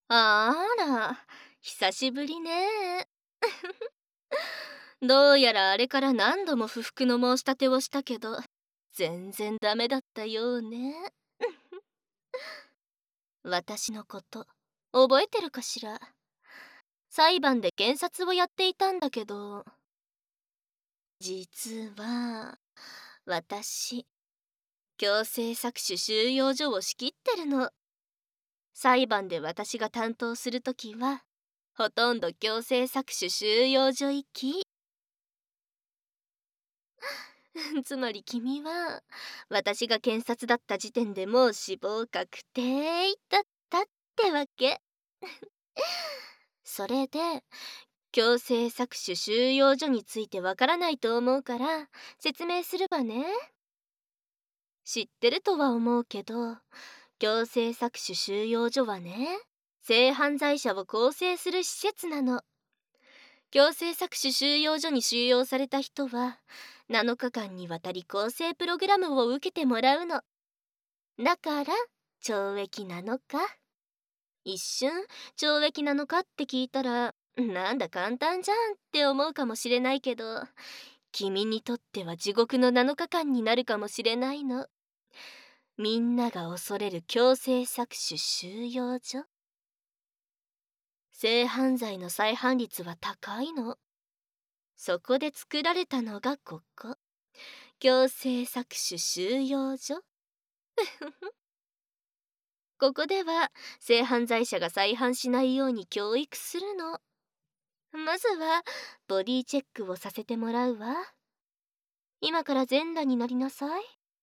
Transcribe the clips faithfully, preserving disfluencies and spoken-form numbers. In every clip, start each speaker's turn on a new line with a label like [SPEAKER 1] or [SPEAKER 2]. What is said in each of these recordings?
[SPEAKER 1] あら、久しぶりね。どうやらあれから何度も不服の申し立てをしたけど、全然ダメだったようね。私のこと、覚えてるかしら。裁判で検察をやっていたんだけど、実は、私、強制搾取収容所を仕切ってるの。裁判で私が担当するときは、ほとんど強制搾取収容所行き。つまり君は私が検察だった時点でもう死亡確定だったってわけ。それで強制搾取収容所についてわからないと思うから説明するわね。知ってるとは思うけど、強制搾取収容所はね、性犯罪者を更生する施設なの。強制搾取収容所に収容された人はなのかかんにわたり更生プログラムを受けてもらうの。だから懲役なのか。一瞬懲役なのかって聞いたらなんだ簡単じゃんって思うかもしれないけど、君にとっては地獄のなのかかんになるかもしれないの。みんなが恐れる強制搾取収容所。性犯罪の再犯率は高いの。そこで作られたのがここ、強制搾取収容所。ここでは性犯罪者が再犯しないように教育するの。まずはボディチェックをさせてもらうわ。今から全裸になりなさい。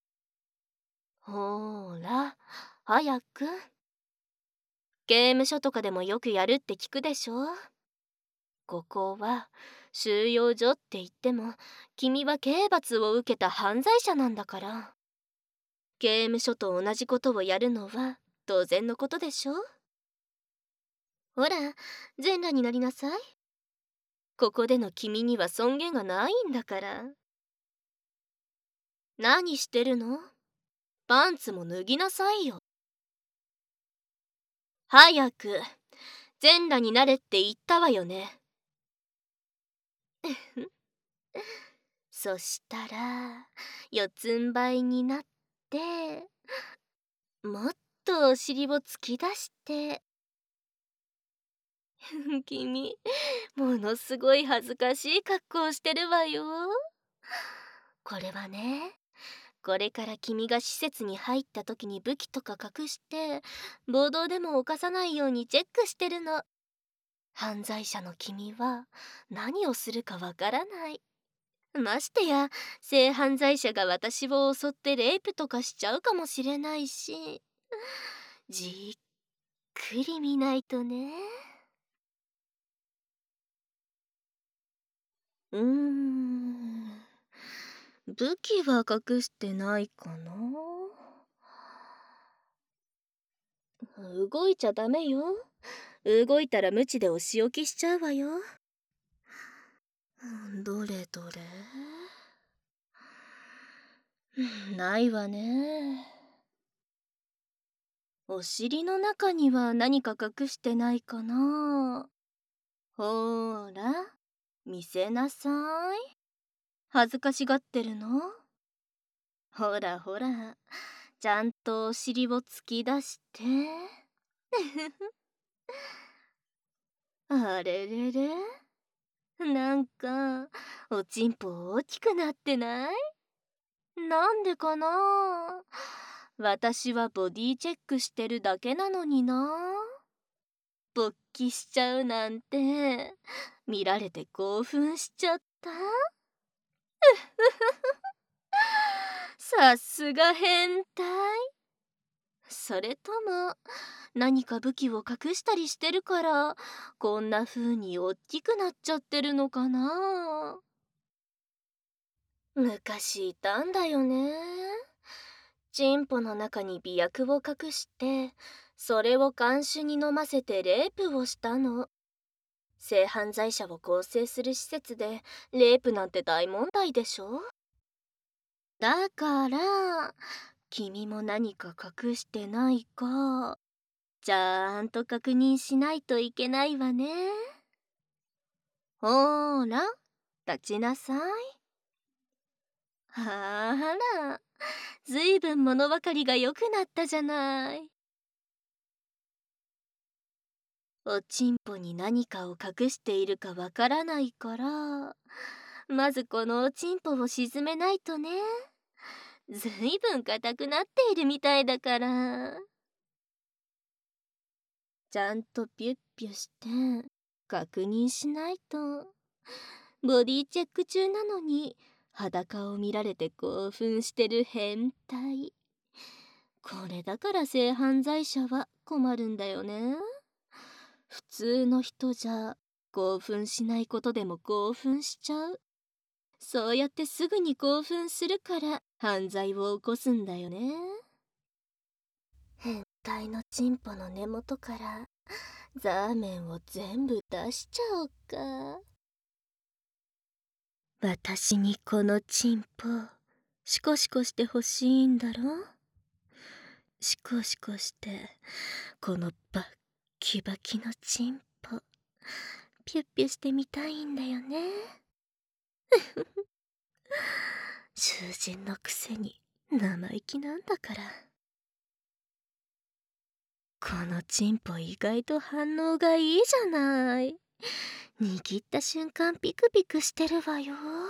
[SPEAKER 1] ほーら、早く。刑務所とかでもよくやるって聞くでしょ。ここは収容所って言っても君は刑罰を受けた犯罪者なんだから。刑務所と同じことをやるのは当然のことでしょ。ほら、全裸になりなさい。ここでの君には尊厳がないんだから。何してるの？パンツも脱ぎなさいよ。早く、全裸になれって言ったわよね。そしたら、四つん這いになって、もっとお尻を突き出して。君、ものすごい恥ずかしい格好をしてるわよ。これはね、これから君が施設に入った時に武器とか隠して暴動でも犯さないようにチェックしてるの。犯罪者の君は何をするかわからない。ましてや性犯罪者が私を襲ってレイプとかしちゃうかもしれないし、じっくり見ないとね。うーん、武器は隠してないかな。動いちゃダメよ。動いたら無知でお仕置きしちゃうわよ。どれどれ。ないわね。お尻の中には何か隠してないかな。ほーら、見せなさい。恥ずかしがってるの？ほらほら、ちゃんとお尻を突き出して。あれれれ、なんかおちんぽ大きくなってない？なんでかな。私はボディチェックしてるだけなのにな。勃起しちゃうなんて見られて興奮しちゃった。さすが変態。それとも何か武器を隠したりしてるからこんな風に大きくなっちゃってるのかな。昔いたんだよね。チンポの中に媚薬を隠してそれを看守に飲ませてレイプをしたの。性犯罪者を更生する施設でレイプなんて大問題でしょ。だから君も何か隠してないかちゃんと確認しないといけないわね。ほーら、立ちなさい。あら、ずいぶん物分かりが良くなったじゃない。おちんぽに何かを隠しているかわからないから、まずこのおちんぽを沈めないとね。ずいぶん硬くなっているみたいだから。ちゃんとピュッピュして確認しないと。ボディチェック中なのに裸を見られて興奮してる変態。これだから性犯罪者は困るんだよね。普通の人じゃ興奮しないことでも興奮しちゃう。そうやってすぐに興奮するから犯罪を起こすんだよね。変態のチンポの根元からザーメンを全部出しちゃおうか。私にこのチンポシコシコしてほしいんだろ。シコシコしてこのバッキバキのチンポピュッピュしてみたいんだよね。囚人のくせに生意気なんだから。このチンポ意外と反応がいいじゃない。握った瞬間ピクピクしてるわよ。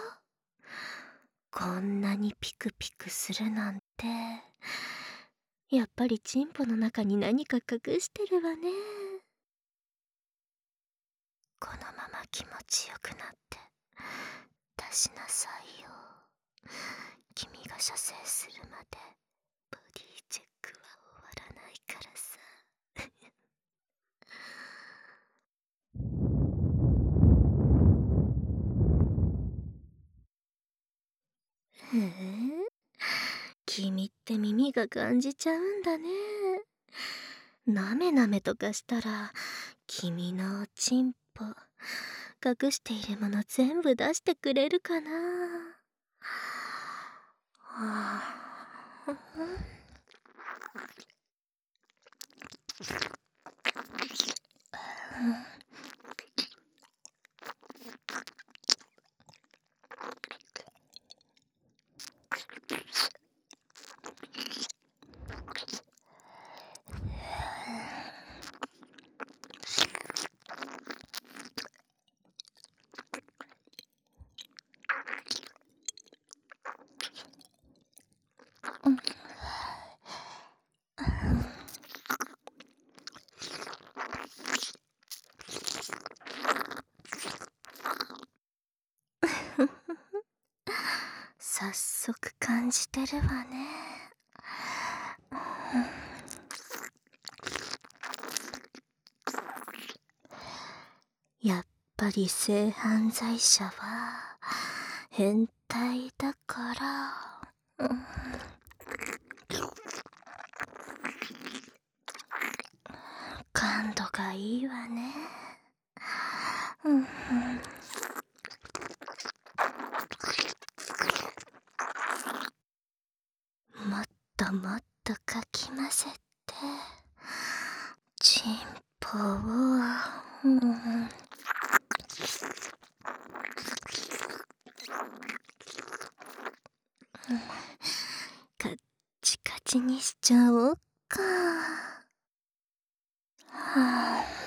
[SPEAKER 1] こんなにピクピクするなんて、やっぱりチンポの中に何か隠してるわね。このまま気持ちよくなって出しなさいよ。君が射精するまでボディチェックは終わらないからさ。へえ、君って耳が感じちゃうんだね。なめなめとかしたら君のおちんぽ隠しているもの全部出してくれるかな。はあ早速感じてるわね。やっぱり性犯罪者は変態だから、うん、感度がいいわね。うん、もっともっとかき混ぜてチンポを、うん、カッチカチにしちゃおうか。はあ、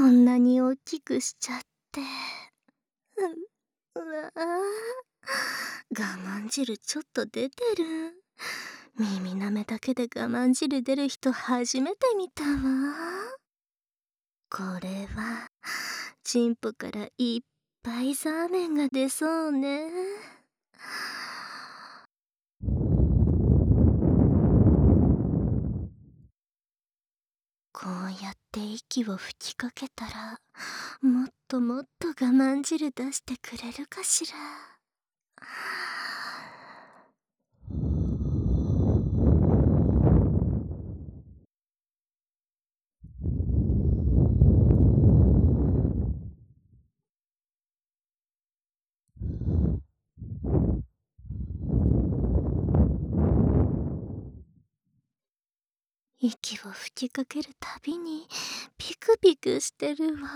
[SPEAKER 1] んなに大きくしちゃって。う、うわあ、我慢汁ちょっと出てる。耳舐めだけで我慢汁出る人初めて見たわ。これはチンポからいっぱいザーメンが出そうね。こうやって息を吹きかけたら、もっともっと我慢汁出してくれるかしら。息を吹きかけるたびにピクピクしてるわ。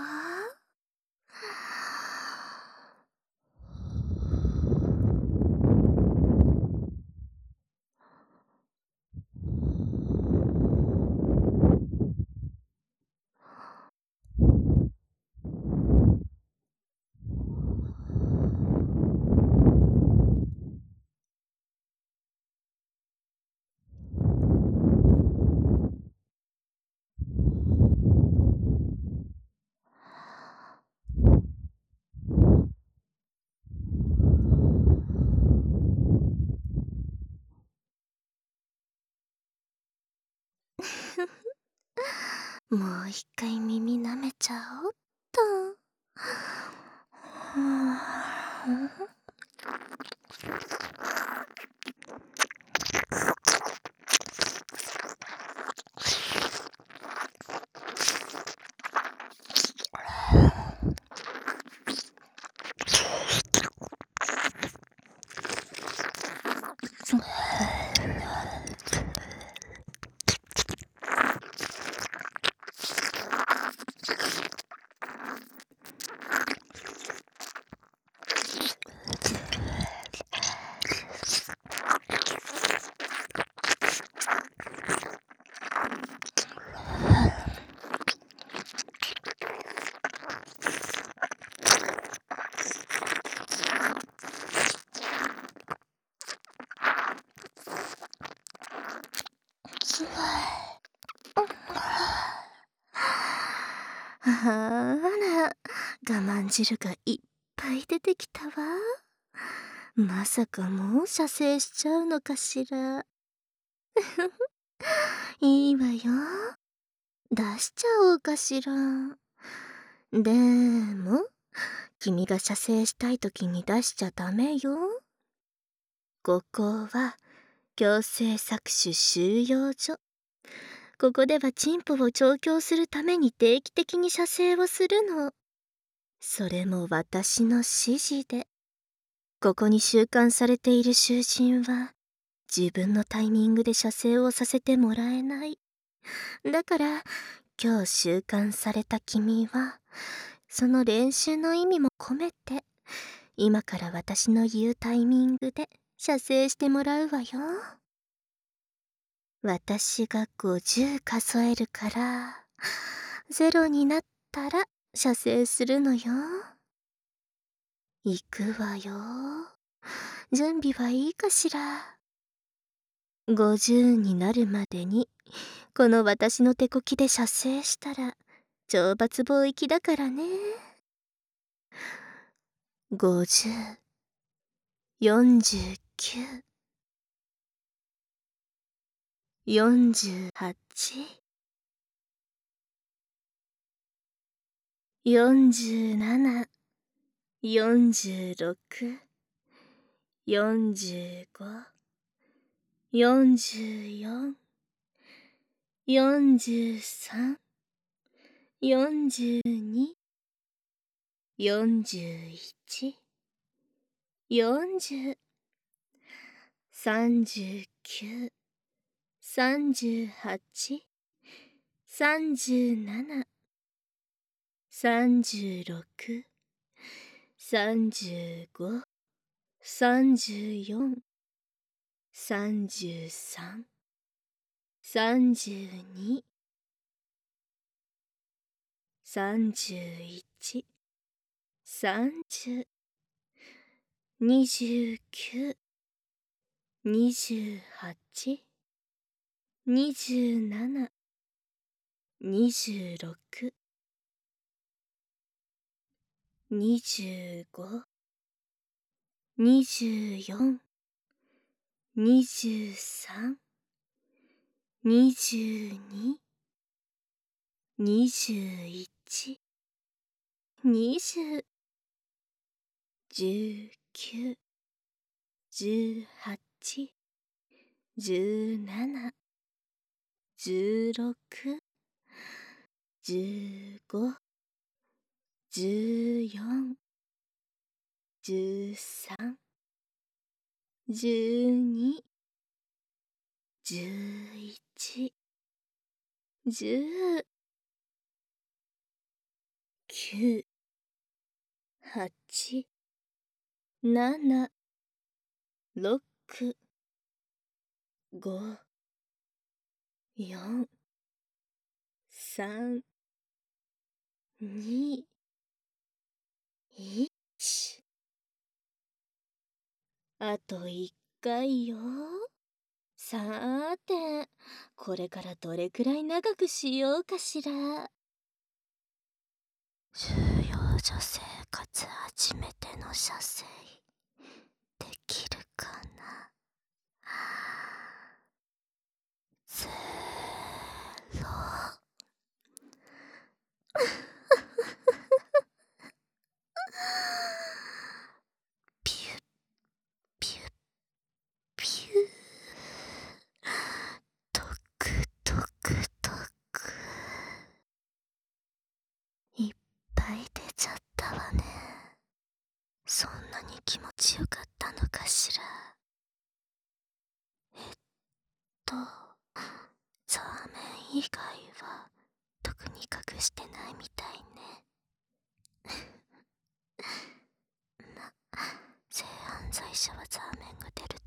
[SPEAKER 1] もう一回耳舐めちゃおっと。あら、我慢汁がいっぱい出てきたわ。まさかもう射精しちゃうのかしら。いいわよ。出しちゃおうかしら。でも、君が射精したい時に出しちゃダメよ。ここは強制搾取収容所。ここではチンポを調教するために定期的に射精をするの。それも私の指示で。ここに収監されている囚人は自分のタイミングで射精をさせてもらえない。だから今日収監された君はその練習の意味も込めて今から私の言うタイミングで射精してもらうわよ。私がごじゅう数えるからゼロになったら射精するのよ。行くわよ。準備はいいかしら。ごじゅうになるまでにこの私の手こきで射精したら懲罰棒行きだからね。ごじゅう、よんじゅうきゅう、よんじゅうはち、よんじゅうなな、よんじゅうろく、よんじゅうご、よんじゅうよん、よんじゅうさん、よんじゅうに、よんじゅういち、よんじゅう、さんじゅうきゅう、さんじゅうはち、さんじゅうなな、さんじゅうろく、さんじゅうご、さんじゅうよん、さんじゅうさん、さんじゅうに、 さんじゅういち、さんじゅう、にじゅうきゅう、にじゅうはち、にじゅうなな、にじゅうろく、にじゅうご、にじゅうよん、にじゅうさん、にじゅうに、にじゅういち、にじゅう、じゅうきゅう、じゅうはち、じゅうなな、じゅうろく、じゅうご、じゅうよん、じゅうさん、じゅうに、じゅういち、じゅう、きゅう、はち、なな、ろく、ご、よん、さん、に、いち。あといっかいよ。さーて、これからどれくらい長くしようかしら。収容所生活初めての射精できるかな。ゼロピュッピュッピュー、トクトクトク、いっぱい出ちゃったわね。そんなに気持ちよかったのかしら。えっとザーメン以外は特に隠してないみたいね。ま、性犯罪者はザーメンが出る